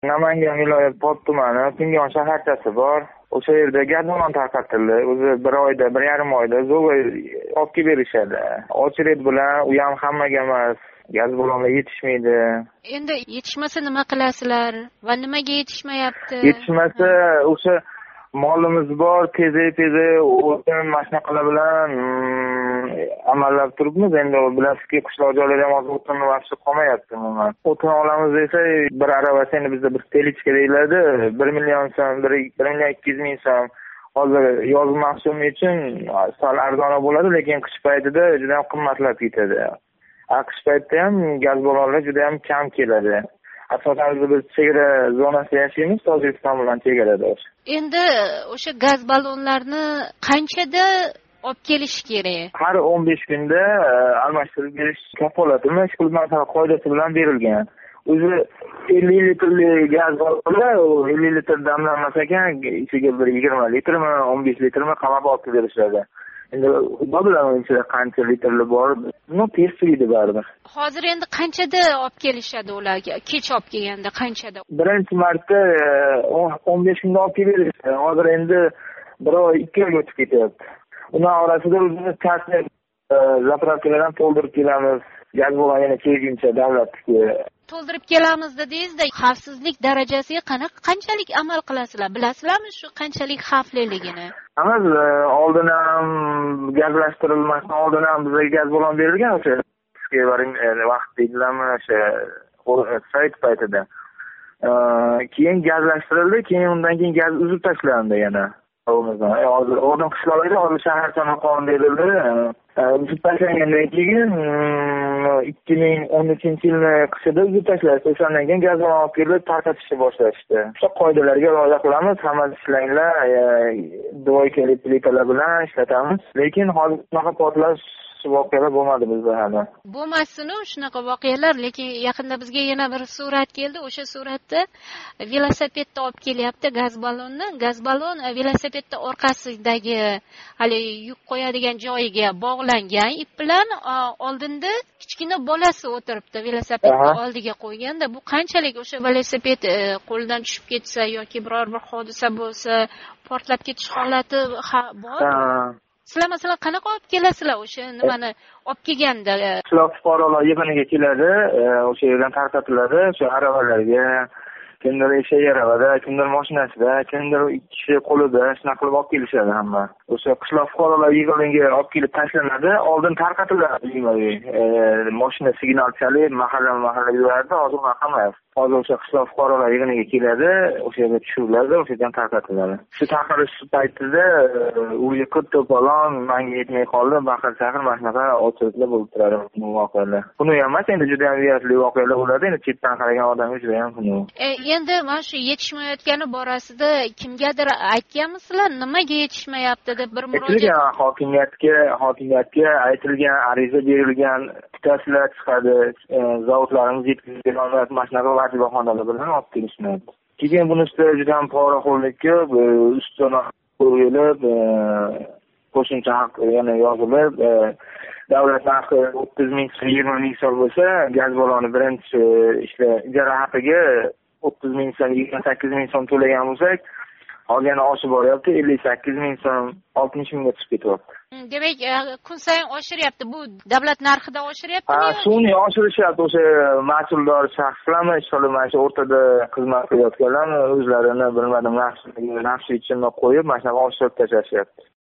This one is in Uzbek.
Namangan viloyati Pot tumani Pingon shaharchasi bor. O'sha yerda gaz ballon tarqatildi. O'zi 1.5 oyda zo'rg'a olib kelib berishadi. Ochred bilan u ham hammaga emas. Gaz ballonlar yetishmaydi. Endi yetishmasa nima qilasizlar va nimaga yetishmayapti? Yetishmasa o'sha molimiz bor, teze o'tin mashinaqalar bilan amallab turibmiz. Endi bilasizki, qishloq joylarda ham o'tin vaqti qolmayapti umuman. O'tin olamiz desa, bir aravasi endi bizda bir telichka deyiladi, 1 million so'm, 1 million 200 ming so'm. Hozir yoz mavsumi uchun sal arzon bo'ladi, lekin qish paytida juda ham qimmatlab ketadi. Qish paytida ham gaz ballonlar juda ham kam keladi. Asosan biz chegara zonasida yashaymiz, Tojikiston bilan chegarada. Endi o'sha gaz ballonlarni qanchada olib kelish kerak? Har 15 kunda almashtirib berish kafolatini hukumat qoidasi bilan berilgan. O'zi 50 litrli gaz ballonlar 50 litr damlanmas ekan, ichiga bir 20 litrmi, 15 litrmi qamab olib berishadi. Endi bilaman qancha litrli bor, buni testlaydi baribir. Hozir endi qanchada olib kelishadi ularga? Kech olib kelganda qanchada? Birinchi marta 15 kunda olib kelishadi. Hozir endi 1 oy 2 oy o'tib ketyapti. Ular orasida o'zimiz kasni zapravkalardan to'ldirib kelamiz. Gaz ballon yana kelguncha davlatniki. To'ldirib kelamiz dedingizda, xavfsizlik darajasiga qanchalik amal qilasizlar? Bilasizlarmi shu qanchalik xavfliligini? Hamaz oldin ham gazlashtirilmasdan oldin ham bizga gaz ballon berilgan o'sha vaqt deydilarmi, o'sha sayt paytida. Keyin gazlashtirildi, keyin undan keyin gaz uzib tashlandi yana. Hozir oldin qishloqlarda, hozir shaharchani qonun berildi. Uzib tashlangandan keyin 2013-yilni qishida uzib tashlashdi. O'shandan keyin gaz ballon olib kelib tarqatishni boshlashdi. O'sha qoidalarga rioya qilamiz, hammasi ishlanglar, dvoykali plitalar bilan ishlatamiz. Lekin hozir shunaqa portlash voqealar bo'lmadi bizda hali. Bo'lmasin-u shunaqa voqealar, lekin yaqinda bizga yana bir surat keldi. O'sha suratda velosipedda olib kelyapti gaz ballonni. Gaz ballon velosipedda orqasidagi hali yuk qo'yadigan joyiga bog'langan ip bilan, oldinda kichkina bolasi o'tiribdi, velosipedni oldiga qo'yganda. Bu qanchalik o'sha velosiped qo'ldan tushib ketsa yoki biror bir hodisa bo'lsa, portlab ketish holati bor. Sizlar masalan qanaqa olib kelasizlar o'sha nimani olib kelganda? Qishloq fuqarolar yig'iniga keladi, o'sha yerdan tarqatiladi, o'sha aravalarga, kimdir eshak aravada, kimdir mashinasida, kimdir ikki kishi qo'lida shunaqa qilib olib kelishadi hamma. O'sha qishloq fuqarolar yig'iniga olib kelib tashlanadi, oldin tarqatiladi. Mashina signal chalib, mahalla yurardi, hozir unaqa emas. Hozir o'sha qishloq fuqarolar yig'iniga keladi, o'sha yerga tushiriladi, o'sha yerdan tarqatiladi. Shu tarqalish paytida u yiqit to'polon menga yetmay qoldi, baqir-chaqir mana shunaqa ochliklar bo'lib turadi bu voqealar. Buni ham emas, endi juda ham uyatli voqealar bo'ladi, endi chetdan qaragan odamga juda ham buni. Endi mana shu yetishmayotgani borasida kimgadir aytganmisizlar, nimaga yetishmayapti deb bir murojaat? Hokimiyatga aytilgan, ariza berilgan, tashlar chiqadi, zavodlarimiz yetkazib berolmayapti, mana shunaqa vazifaxonalar bilan olib kelishmayapti. Keyin buni ustida juda ham poraxo'rlikka ustidan qo'yilib, qo'shimcha haq yana yozilib, davlat narxi 30 ming, 20 ming so'm bo'lsa, gaz balloni birinchi ijara haqiga 30 ming so'm, 28 ming so'm to'lagan bo'lsak, hozir yana oshib boryapti, 58 ming so'm, 60 mingga chiqib ketyapti. Demak, kun sayin oshiryapti. Bu davlat narxidan oshiryaptimi? Suvni oshirishyapti. O'sha mas'uldor shaxslarmi, mana shu o'rtada xizmat qilayotganlarmi, o'zlarini bilmadim, nafsi uchun qo'yib, mana shunaqa oshirib tashlashyapti.